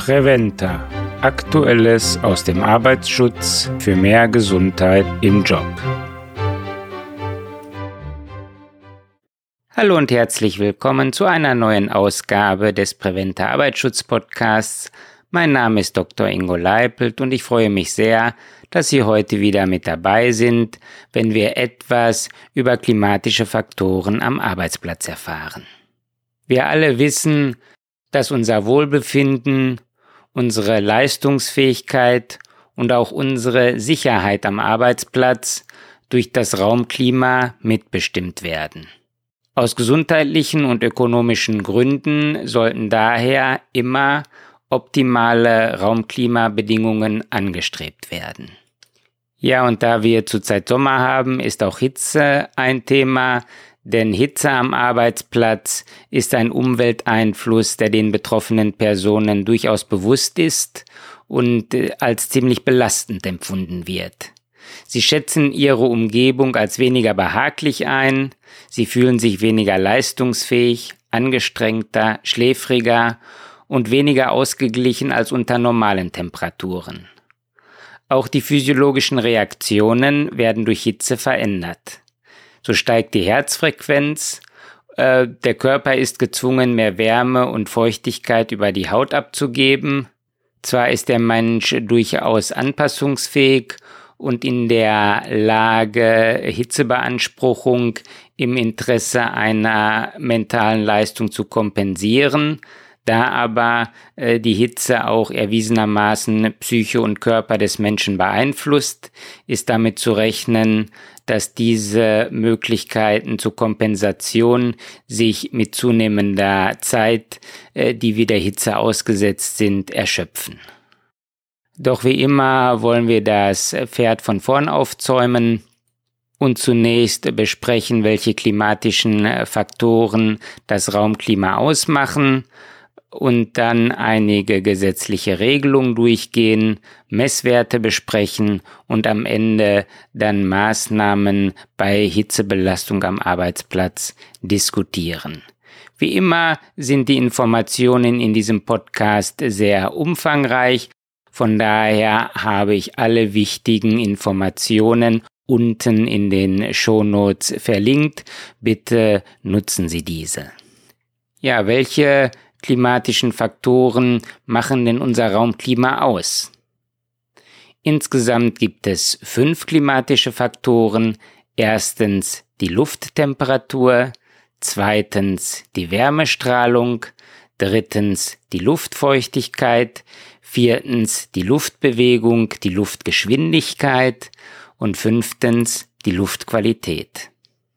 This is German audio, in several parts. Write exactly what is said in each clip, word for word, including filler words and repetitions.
Preventa. Aktuelles aus dem Arbeitsschutz für mehr Gesundheit im Job. Hallo und herzlich willkommen zu einer neuen Ausgabe des Preventa Arbeitsschutz Podcasts. Mein Name ist Doktor Ingo Leipelt und ich freue mich sehr, dass Sie heute wieder mit dabei sind, wenn wir etwas über klimatische Faktoren am Arbeitsplatz erfahren. Wir alle wissen, dass unser Wohlbefinden, unsere Leistungsfähigkeit und auch unsere Sicherheit am Arbeitsplatz durch das Raumklima mitbestimmt werden. Aus gesundheitlichen und ökonomischen Gründen sollten daher immer optimale Raumklimabedingungen angestrebt werden. Ja, und da wir zurzeit Sommer haben, ist auch Hitze ein Thema, denn Hitze am Arbeitsplatz ist ein Umwelteinfluss, der den betroffenen Personen durchaus bewusst ist und als ziemlich belastend empfunden wird. Sie schätzen ihre Umgebung als weniger behaglich ein, sie fühlen sich weniger leistungsfähig, angestrengter, schläfriger und weniger ausgeglichen als unter normalen Temperaturen. Auch die physiologischen Reaktionen werden durch Hitze verändert. So steigt die Herzfrequenz, äh, der Körper ist gezwungen, mehr Wärme und Feuchtigkeit über die Haut abzugeben. Zwar ist der Mensch durchaus anpassungsfähig und in der Lage, Hitzebeanspruchung im Interesse einer mentalen Leistung zu kompensieren, da aber äh, die Hitze auch erwiesenermaßen Psyche und Körper des Menschen beeinflusst, ist damit zu rechnen, dass diese Möglichkeiten zur Kompensation sich mit zunehmender Zeit, äh, die wir der Hitze ausgesetzt sind, erschöpfen. Doch wie immer wollen wir das Pferd von vorn aufzäumen und zunächst besprechen, welche klimatischen Faktoren das Raumklima ausmachen und dann einige gesetzliche Regelungen durchgehen, Messwerte besprechen und am Ende dann Maßnahmen bei Hitzebelastung am Arbeitsplatz diskutieren. Wie immer sind die Informationen in diesem Podcast sehr umfangreich, von daher habe ich alle wichtigen Informationen unten in den Shownotes verlinkt. Bitte nutzen Sie diese. Ja, welche klimatischen Faktoren machen denn unser Raumklima aus? Insgesamt gibt es fünf klimatische Faktoren. Erstens die Lufttemperatur, zweitens die Wärmestrahlung, drittens die Luftfeuchtigkeit, viertens die Luftbewegung, die Luftgeschwindigkeit und fünftens die Luftqualität.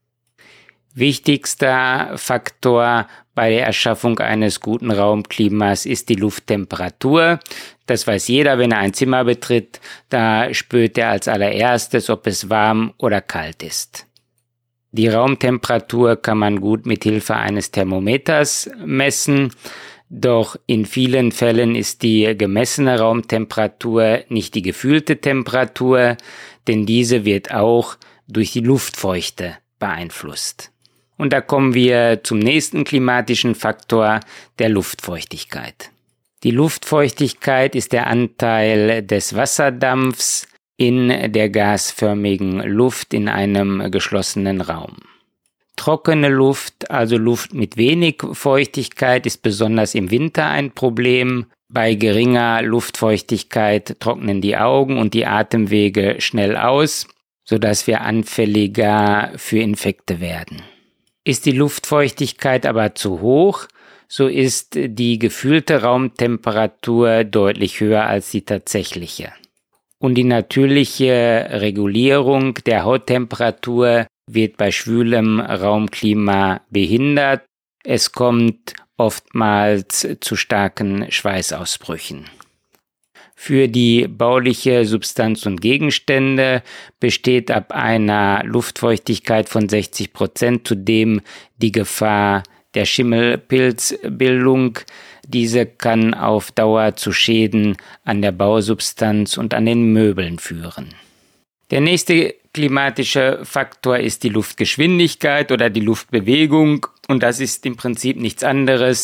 Wichtigster Faktor bei der Erschaffung eines guten Raumklimas ist die Lufttemperatur. Das weiß jeder, wenn er ein Zimmer betritt. Da spürt er als allererstes, ob es warm oder kalt ist. Die Raumtemperatur kann man gut mit Hilfe eines Thermometers messen. Doch in vielen Fällen ist die gemessene Raumtemperatur nicht die gefühlte Temperatur, denn diese wird auch durch die Luftfeuchte beeinflusst. Und da kommen wir zum nächsten klimatischen Faktor, der Luftfeuchtigkeit. Die Luftfeuchtigkeit ist der Anteil des Wasserdampfs in der gasförmigen Luft in einem geschlossenen Raum. Trockene Luft, also Luft mit wenig Feuchtigkeit, ist besonders im Winter ein Problem. Bei geringer Luftfeuchtigkeit trocknen die Augen und die Atemwege schnell aus, sodass wir anfälliger für Infekte werden. Ist die Luftfeuchtigkeit aber zu hoch, so ist die gefühlte Raumtemperatur deutlich höher als die tatsächliche. Und die natürliche Regulierung der Hauttemperatur wird bei schwülem Raumklima behindert. Es kommt oftmals zu starken Schweißausbrüchen. Für die bauliche Substanz und Gegenstände besteht ab einer Luftfeuchtigkeit von sechzig Prozent zudem die Gefahr der Schimmelpilzbildung. Diese kann auf Dauer zu Schäden an der Bausubstanz und an den Möbeln führen. Der nächste klimatische Faktor ist die Luftgeschwindigkeit oder die Luftbewegung und das ist im Prinzip nichts anderes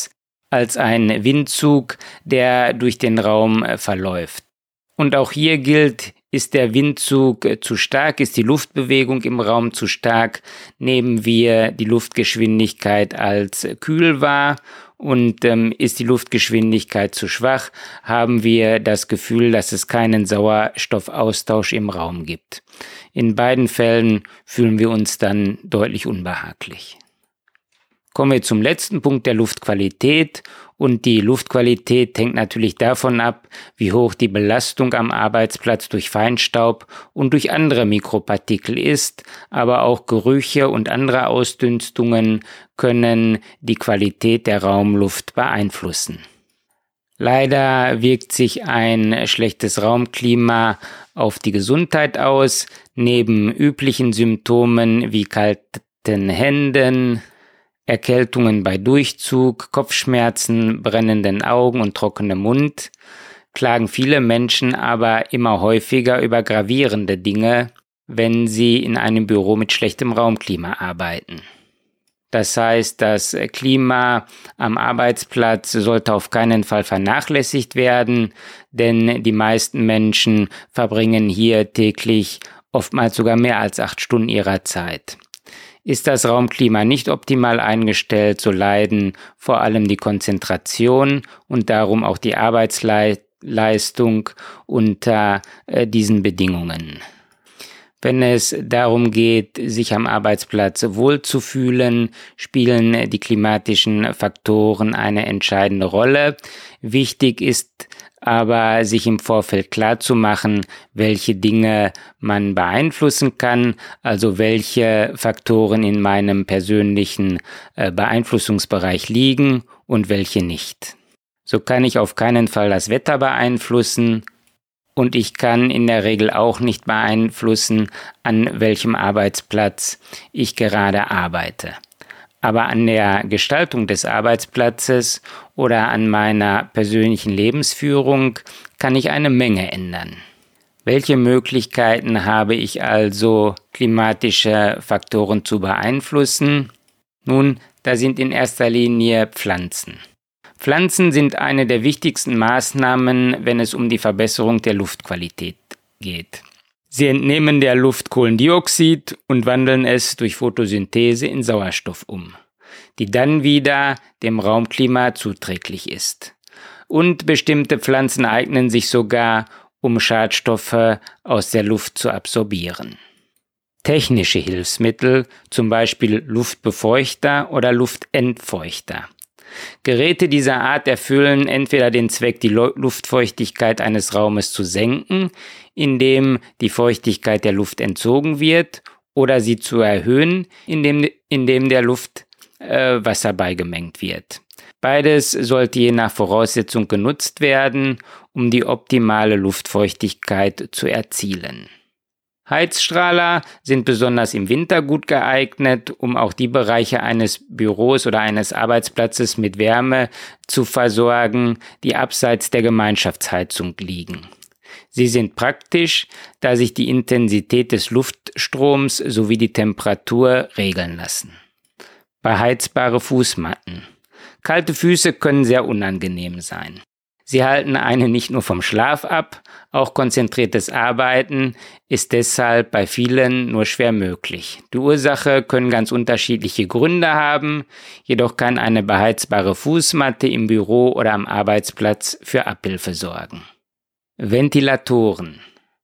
als ein Windzug, der durch den Raum verläuft. Und auch hier gilt, ist der Windzug zu stark, ist die Luftbewegung im Raum zu stark, nehmen wir die Luftgeschwindigkeit als kühl wahr, und ähm, ist die Luftgeschwindigkeit zu schwach, haben wir das Gefühl, dass es keinen Sauerstoffaustausch im Raum gibt. In beiden Fällen fühlen wir uns dann deutlich unbehaglich. Kommen wir zum letzten Punkt, der Luftqualität. Und die Luftqualität hängt natürlich davon ab, wie hoch die Belastung am Arbeitsplatz durch Feinstaub und durch andere Mikropartikel ist, aber auch Gerüche und andere Ausdünstungen können die Qualität der Raumluft beeinflussen. Leider wirkt sich ein schlechtes Raumklima auf die Gesundheit aus. Neben üblichen Symptomen wie kalten Händen, Erkältungen bei Durchzug, Kopfschmerzen, brennenden Augen und trockenem Mund klagen viele Menschen aber immer häufiger über gravierende Dinge, wenn sie in einem Büro mit schlechtem Raumklima arbeiten. Das heißt, das Klima am Arbeitsplatz sollte auf keinen Fall vernachlässigt werden, denn die meisten Menschen verbringen hier täglich oftmals sogar mehr als acht Stunden ihrer Zeit. Ist das Raumklima nicht optimal eingestellt, so leiden vor allem die Konzentration und darum auch die Arbeitsleistung unter äh, diesen Bedingungen. Wenn es darum geht, sich am Arbeitsplatz wohlzufühlen, spielen die klimatischen Faktoren eine entscheidende Rolle. Wichtig ist aber, sich im Vorfeld klarzumachen, welche Dinge man beeinflussen kann, also welche Faktoren in meinem persönlichen äh, Beeinflussungsbereich liegen und welche nicht. So kann ich auf keinen Fall das Wetter beeinflussen und ich kann in der Regel auch nicht beeinflussen, an welchem Arbeitsplatz ich gerade arbeite. Aber an der Gestaltung des Arbeitsplatzes oder an meiner persönlichen Lebensführung kann ich eine Menge ändern. Welche Möglichkeiten habe ich also, klimatische Faktoren zu beeinflussen? Nun, da sind in erster Linie Pflanzen. Pflanzen sind eine der wichtigsten Maßnahmen, wenn es um die Verbesserung der Luftqualität geht. Sie entnehmen der Luft Kohlendioxid und wandeln es durch Photosynthese in Sauerstoff um, die dann wieder dem Raumklima zuträglich ist. Und bestimmte Pflanzen eignen sich sogar, um Schadstoffe aus der Luft zu absorbieren. Technische Hilfsmittel, zum Beispiel Luftbefeuchter oder Luftentfeuchter. Geräte dieser Art erfüllen entweder den Zweck, die Luftfeuchtigkeit eines Raumes zu senken, indem die Feuchtigkeit der Luft entzogen wird, oder sie zu erhöhen, indem, indem der Luft äh, Wasser beigemengt wird. Beides sollte je nach Voraussetzung genutzt werden, um die optimale Luftfeuchtigkeit zu erzielen. Heizstrahler sind besonders im Winter gut geeignet, um auch die Bereiche eines Büros oder eines Arbeitsplatzes mit Wärme zu versorgen, die abseits der Gemeinschaftsheizung liegen. Sie sind praktisch, da sich die Intensität des Luftstroms sowie die Temperatur regeln lassen. Beheizbare Fußmatten. Kalte Füße können sehr unangenehm sein. Sie halten einen nicht nur vom Schlaf ab, auch konzentriertes Arbeiten ist deshalb bei vielen nur schwer möglich. Die Ursache können ganz unterschiedliche Gründe haben, jedoch kann eine beheizbare Fußmatte im Büro oder am Arbeitsplatz für Abhilfe sorgen. Ventilatoren.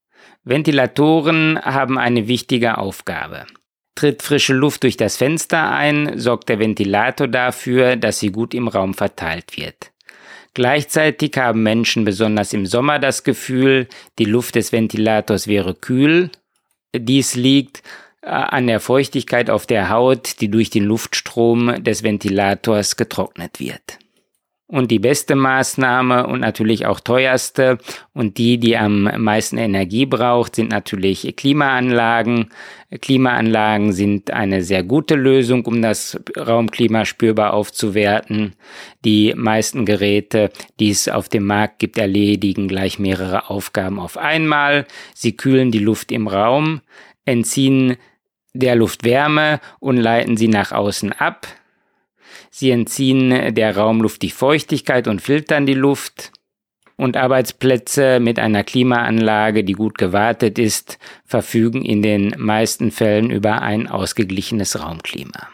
Ventilatoren haben eine wichtige Aufgabe. Tritt frische Luft durch das Fenster ein, sorgt der Ventilator dafür, dass sie gut im Raum verteilt wird. Gleichzeitig haben Menschen besonders im Sommer das Gefühl, die Luft des Ventilators wäre kühl. Dies liegt äh, an der Feuchtigkeit auf der Haut, die durch den Luftstrom des Ventilators getrocknet wird. Und die beste Maßnahme und natürlich auch teuerste und die, die am meisten Energie braucht, sind natürlich Klimaanlagen. Klimaanlagen sind eine sehr gute Lösung, um das Raumklima spürbar aufzuwerten. Die meisten Geräte, die es auf dem Markt gibt, erledigen gleich mehrere Aufgaben auf einmal. Sie kühlen die Luft im Raum, entziehen der Luft Wärme und leiten sie nach außen ab. Sie entziehen der Raumluft die Feuchtigkeit und filtern die Luft. Und Arbeitsplätze mit einer Klimaanlage, die gut gewartet ist, verfügen in den meisten Fällen über ein ausgeglichenes Raumklima.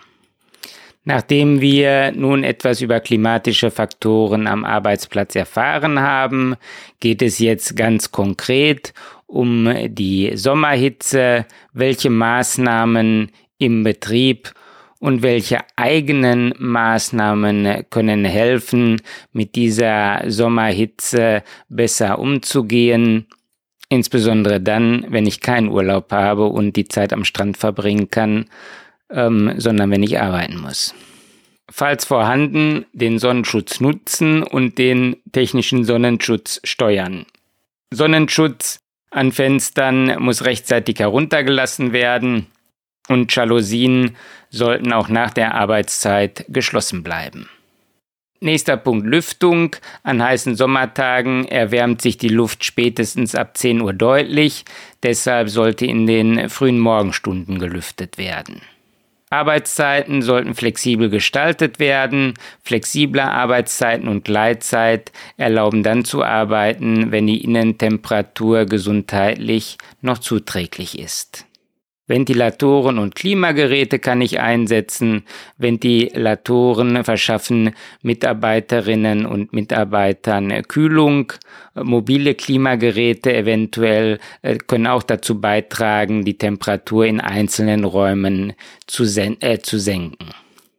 Nachdem wir nun etwas über klimatische Faktoren am Arbeitsplatz erfahren haben, geht es jetzt ganz konkret um die Sommerhitze, welche Maßnahmen im Betrieb und welche eigenen Maßnahmen können helfen, mit dieser Sommerhitze besser umzugehen, insbesondere dann, wenn ich keinen Urlaub habe und die Zeit am Strand verbringen kann, ähm, sondern wenn ich arbeiten muss. Falls vorhanden, den Sonnenschutz nutzen und den technischen Sonnenschutz steuern. Sonnenschutz an Fenstern muss rechtzeitig heruntergelassen werden. Und Jalousien sollten auch nach der Arbeitszeit geschlossen bleiben. Nächster Punkt: Lüftung. An heißen Sommertagen erwärmt sich die Luft spätestens ab zehn Uhr deutlich. Deshalb sollte in den frühen Morgenstunden gelüftet werden. Arbeitszeiten sollten flexibel gestaltet werden. Flexible Arbeitszeiten und Gleitzeit erlauben dann zu arbeiten, wenn die Innentemperatur gesundheitlich noch zuträglich ist. Ventilatoren und Klimageräte kann ich einsetzen. Ventilatoren verschaffen Mitarbeiterinnen und Mitarbeitern Kühlung. Mobile Klimageräte eventuell können auch dazu beitragen, die Temperatur in einzelnen Räumen zu, sen- äh, zu senken.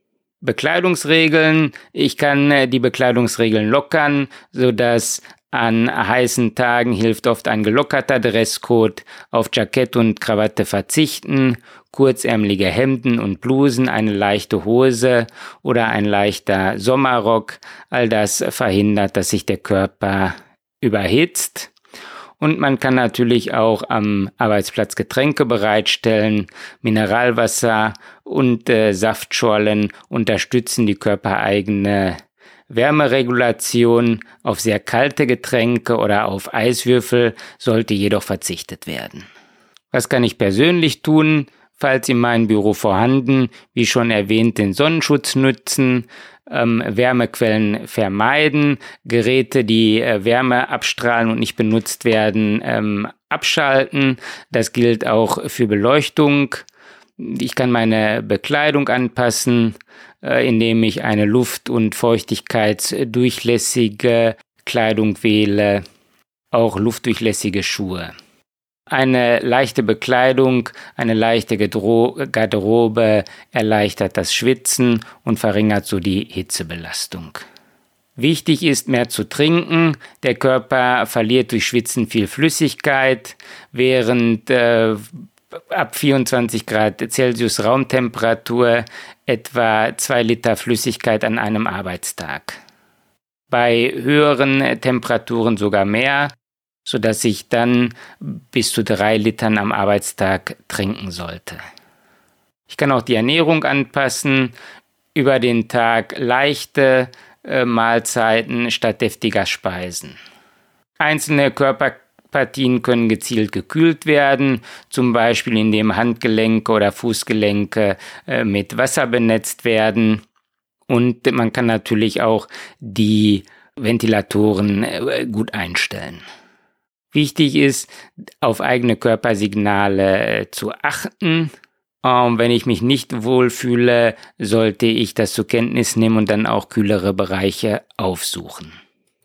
Bekleidungsregeln. Ich kann die Bekleidungsregeln lockern, sodass an heißen Tagen hilft oft ein gelockerter Dresscode, auf Jackett und Krawatte verzichten, kurzärmelige Hemden und Blusen, eine leichte Hose oder ein leichter Sommerrock. All das verhindert, dass sich der Körper überhitzt. Und man kann natürlich auch am Arbeitsplatz Getränke bereitstellen. Mineralwasser und äh, Saftschorlen unterstützen die körpereigene Wärmeregulation. Auf sehr kalte Getränke oder auf Eiswürfel sollte jedoch verzichtet werden. Was kann ich persönlich tun? Falls in meinem Büro vorhanden, wie schon erwähnt, den Sonnenschutz nutzen, ähm, Wärmequellen vermeiden, Geräte, die äh, Wärme abstrahlen und nicht benutzt werden, ähm, abschalten. Das gilt auch für Beleuchtung. Ich kann meine Bekleidung anpassen, äh, indem ich eine luft- und feuchtigkeitsdurchlässige Kleidung wähle, auch luftdurchlässige Schuhe. Eine leichte Bekleidung, eine leichte Garderobe erleichtert das Schwitzen und verringert so die Hitzebelastung. Wichtig ist, mehr zu trinken. Der Körper verliert durch Schwitzen viel Flüssigkeit, während äh, ab vierundzwanzig Grad Celsius Raumtemperatur etwa zwei Liter Flüssigkeit an einem Arbeitstag. Bei höheren Temperaturen sogar mehr, sodass ich dann bis zu drei Litern am Arbeitstag trinken sollte. Ich kann auch die Ernährung anpassen, über den Tag leichte äh, Mahlzeiten statt deftiger Speisen. Einzelne Körperpartien können gezielt gekühlt werden, zum Beispiel indem Handgelenke oder Fußgelenke äh, mit Wasser benetzt werden. Und man kann natürlich auch die Ventilatoren äh, gut einstellen. Wichtig ist, auf eigene Körpersignale zu achten. Ähm, wenn ich mich nicht wohlfühle, sollte ich das zur Kenntnis nehmen und dann auch kühlere Bereiche aufsuchen.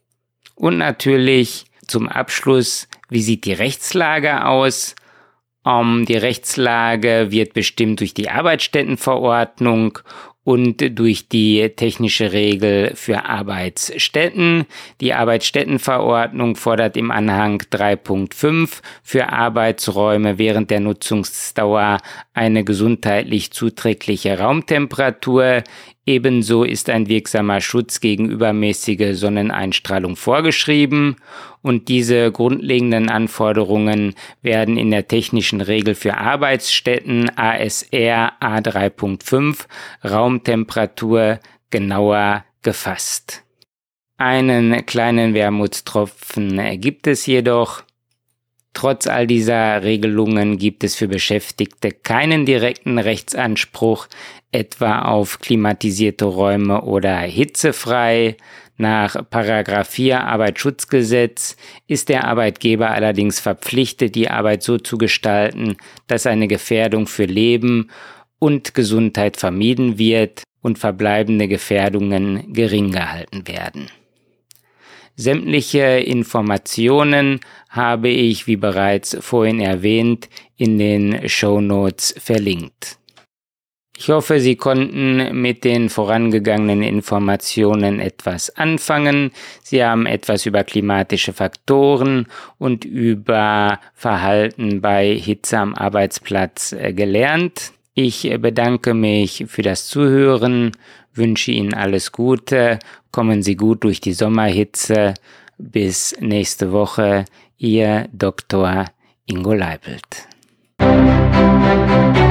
Und natürlich zum Abschluss, wie sieht die Rechtslage aus? Ähm, die Rechtslage wird bestimmt durch die Arbeitsstättenverordnung und durch die technische Regel für Arbeitsstätten. Die Arbeitsstättenverordnung fordert im Anhang drei Punkt fünf für Arbeitsräume während der Nutzungsdauer eine gesundheitlich zuträgliche Raumtemperatur. Ebenso ist ein wirksamer Schutz gegen übermäßige Sonneneinstrahlung vorgeschrieben und diese grundlegenden Anforderungen werden in der technischen Regel für Arbeitsstätten A S R A drei Punkt fünf Raumtemperatur genauer gefasst. Einen kleinen Wermutstropfen gibt es jedoch. Trotz all dieser Regelungen gibt es für Beschäftigte keinen direkten Rechtsanspruch, etwa auf klimatisierte Räume oder hitzefrei. Nach Paragraph vier Arbeitsschutzgesetz ist der Arbeitgeber allerdings verpflichtet, die Arbeit so zu gestalten, dass eine Gefährdung für Leben und Gesundheit vermieden wird und verbleibende Gefährdungen gering gehalten werden. Sämtliche Informationen habe ich, wie bereits vorhin erwähnt, in den Shownotes verlinkt. Ich hoffe, Sie konnten mit den vorangegangenen Informationen etwas anfangen. Sie haben etwas über klimatische Faktoren und über Verhalten bei Hitze am Arbeitsplatz gelernt. Ich bedanke mich für das Zuhören, wünsche Ihnen alles Gute, kommen Sie gut durch die Sommerhitze. Bis nächste Woche, Ihr Doktor Ingo Leipelt.